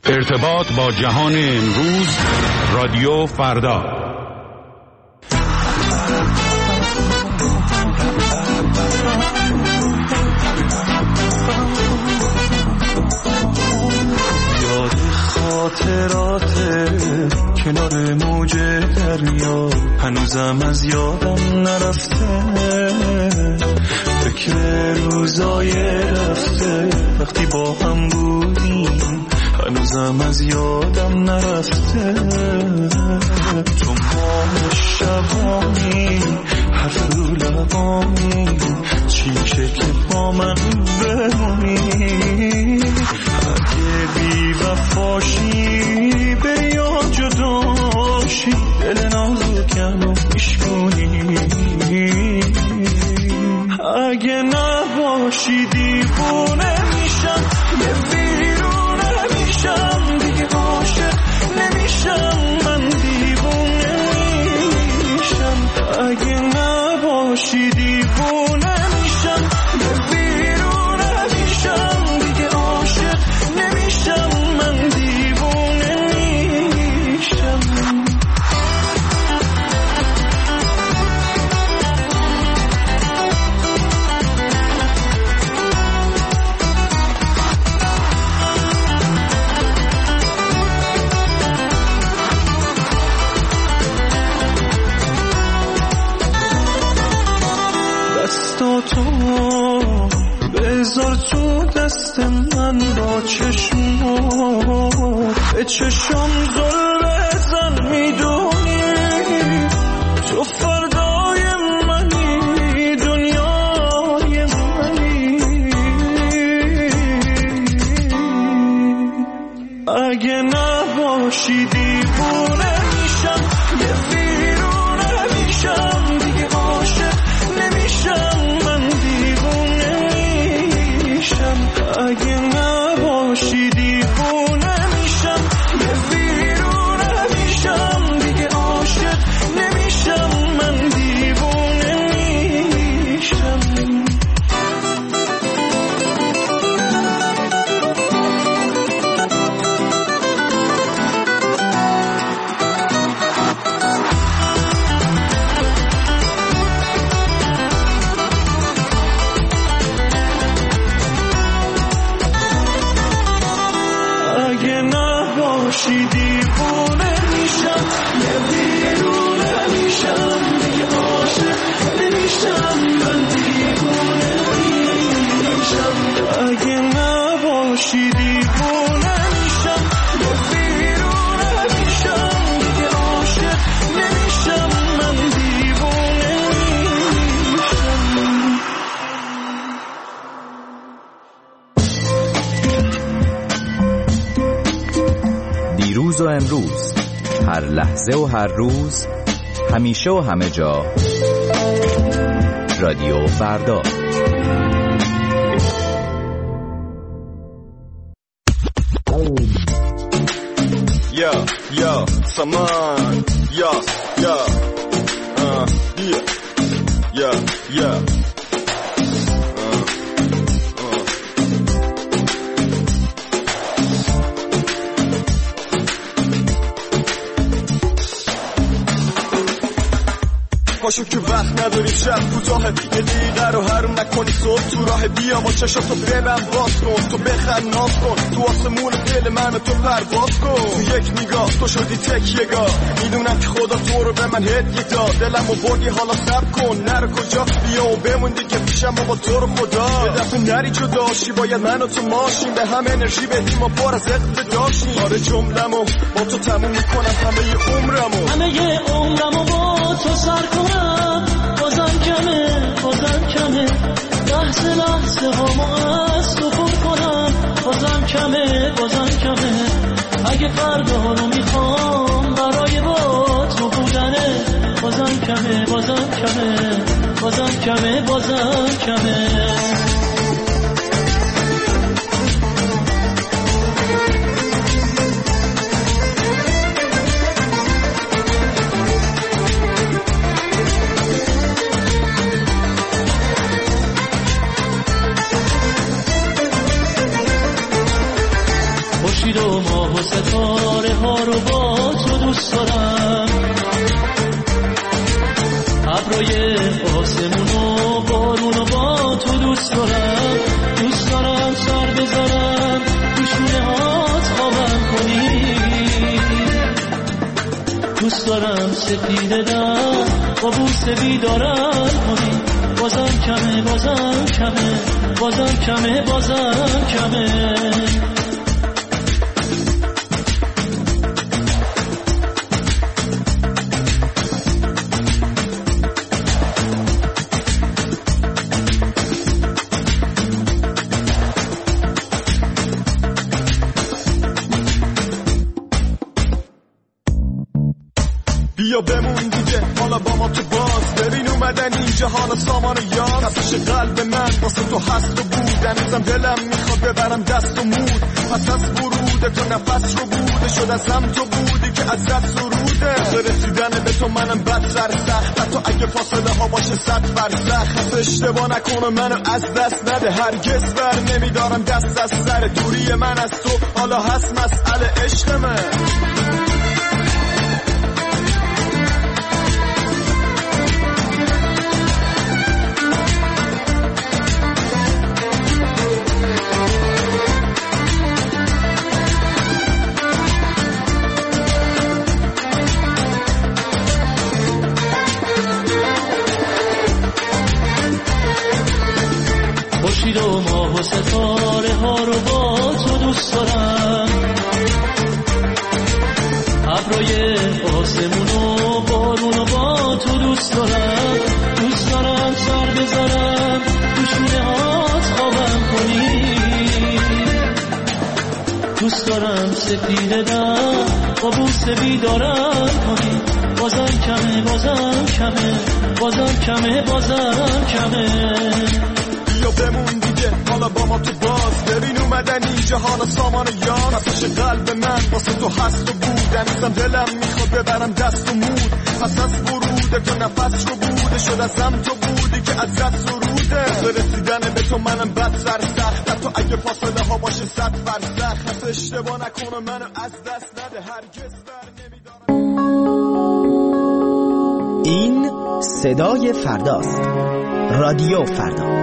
ارتباط با جهان امروز، رادیو فردا. یاد خاطرات کنار موج دریا هنوزم از یادم نرفته، فکر روزای رفته وقتی با هم بودیم هنوزم از یادم نرفته. تو ماه شبانی حرف رو لبانی چی میشه که با من بمونی؟ اگه بی وفاشی بری یا جداشی دل نازکم میشکنی، اگه نباشی دیوونه میشم، یه ویرونه میشم، دیگه عاشق نمیشم، من دیوونه میشم. اگه نباشی دیوونه میشم، یه ویرونه میشم، دیگه عاشق نمیشم، من دیوونه میشم. دستاتو بذار تو دست من، با چشمات به چشم زل بزن، میدونی تو فردای منی، دنیای منی. اگه نباشی دیوونه میشم، یه ویرونه میشم، دیگه عاشق نمیشم، من دیوونه میشم. اگه نباشی دیوونه میشم، یه ویرونه میشم، دیگه عاشق نمیشم، من دیوونه میشم. اگه نباشی دیوونه میشم، یه ویرونه میشم، دیگه عاشق نمیشم، من دیوونه میشم. اگه نباشی دیوونه میشم، یه ویرونه میشم، دیگه عاشق نمیشم، من دیوونه میشم. دیروز و امروز، هر لحظه و هر روز، همیشه و همه جا، رادیو فردا. Yo, yo, Saman, yo, yo, yeah, yeah, yeah. پاشو که وقت نداری، شب کوتاه، یه دقیقه رو حروم نکنی، صبح تو راه بیا با چشاتو ببند باز کن، تو بخند ناز کن، تو آسمون دل من تو پرواز کن. تو یک نگاه تو شدی تکیه‌گاه، میدونم که خدا تو رو به من هدیه داد، دلمو بردی حالا صبر کن، نرو کجا بیا و بمون دیگه پیشم با تو رو خدا. یه دفعه نری جداشی، باید من و تو ماشین، به هم انرژی بدیم و پر از عقل داشتیم. آره جمله‌مو با تو تموم میکنم، همه عمرمو با تو سر کنم، بازم کمه لحظه لحظه هامو از تو پر کنم، بازم کمه اگه فردا رو میخوام برای با تو بودنه، بازم کمه خورشید و ماه و و ستاره ها رو با تو دوست دارم، ابرای آسمون و بارون و با تو دوست دارم. دوست دارم سر بذارم تو شونه هات خوابم کنی، دوست دارم سپیده دم با بوسه بیدارم کنی. بازم کمه بازم کمه بازم کمه بازم کمه. بیا بمون دیگه حالا با ما تو باز، ببین اومدن اینجا حالا سامان یاد. تپش قلب من واسه تو هست و بود، هنوزم دلم میخواد ببرم دست و مود. پس از ورود تو نفس رو بوده شد ازم تو بودی که ازت سروده. رسیدن به تو منم بدتر سخت، حتی اگه فاصله ها باشه 100 فرسخ. حتی اشتباه نکنه منو از دست نده، هرگز بر نمیدارم دست از سر. دوری من از تو حالا هست مسئله عشق من. خورشید و ماه و ستاره ها رو با تو دوست دارم، ابرای آسمون و بارون و با تو دوست دارم. دوست دارم سر بذارم تو شونه هات خوابم کنی، دوست دارم سپیده دم با بوسه بیدارم کنی. بازم کمه بازم کمه بازم کمه بازم کمه. بیا بمون دیگه حالا با ما تو باز، ببین اومدن اینجا حالا سامان یاد. تپش قلب من واسه تو هست و بود، هنوزم دلم میخواد ببرم دست و مود. پس از ورود تو نفس رو بوده شد ازم تو بودی که ازت سروده. رسیدن به تو منم بدتر سخت، حتی اگه فاصله ها باشه 100 فرسخ. حتی اشتباه نکنه منو از دست نده، هرگز بر نمیدارم. این صدای فرداست، رادیو فردا.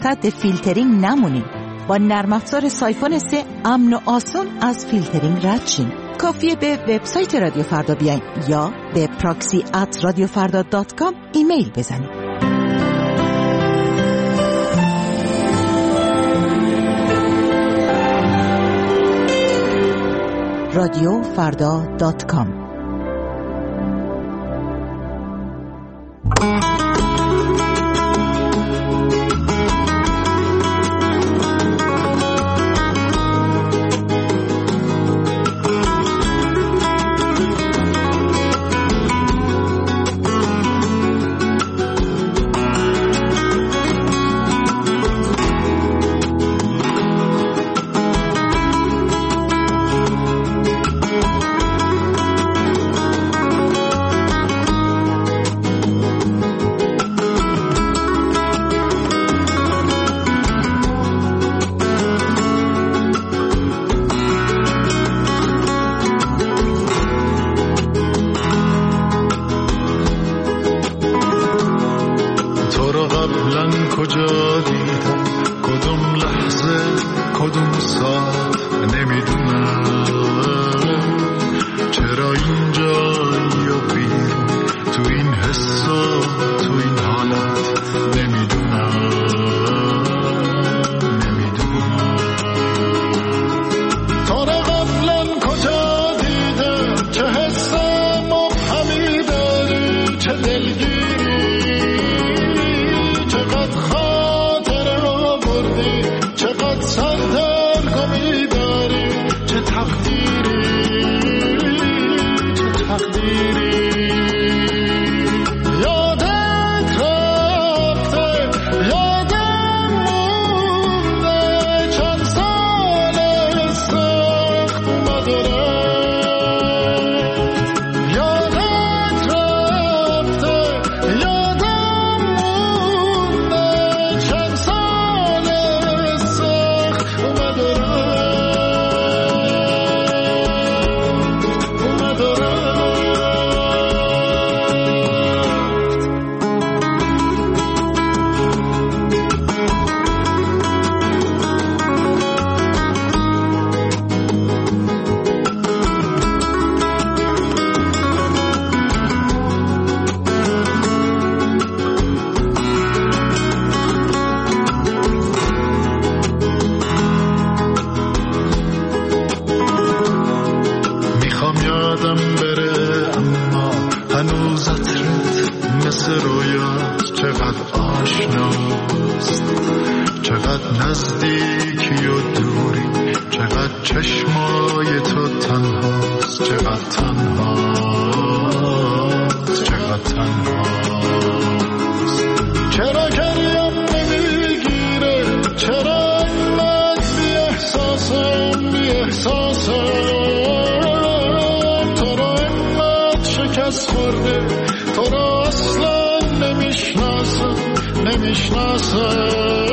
صد فیلترینگ نمونین. با نرم افزار سایفون 3 امن و آسان از فیلترینگ رد شین. کافیه به وبسایت رادیو فردا بیاین یا به proxy@radiofarda.com ایمیل بزنید. radiofarda.com. تو را اصلا نمیشناسم